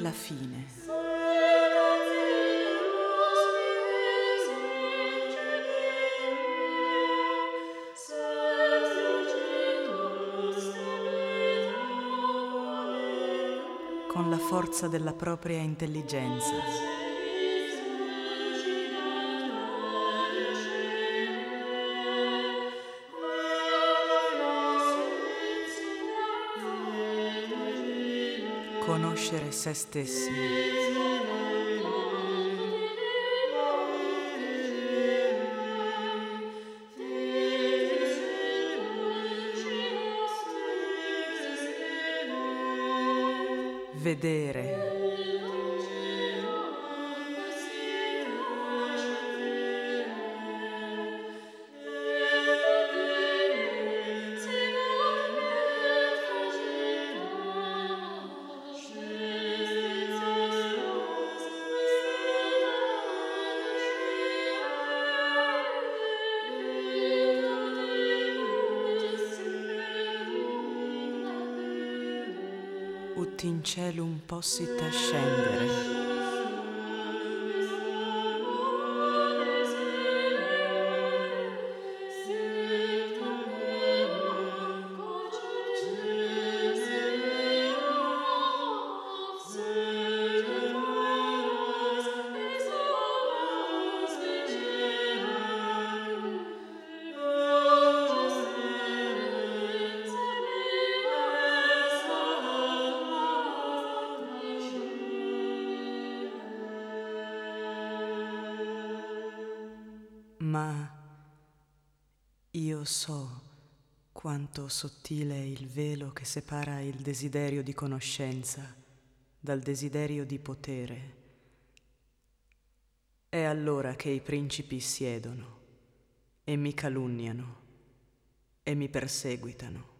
la fine. Con la forza della propria intelligenza. Conoscere se stessi. Vedere. Ut in celum possit ascendere. Ma io so quanto sottile è il velo che separa il desiderio di conoscenza dal desiderio di potere. È allora che i principi siedono e mi calunniano e mi perseguitano.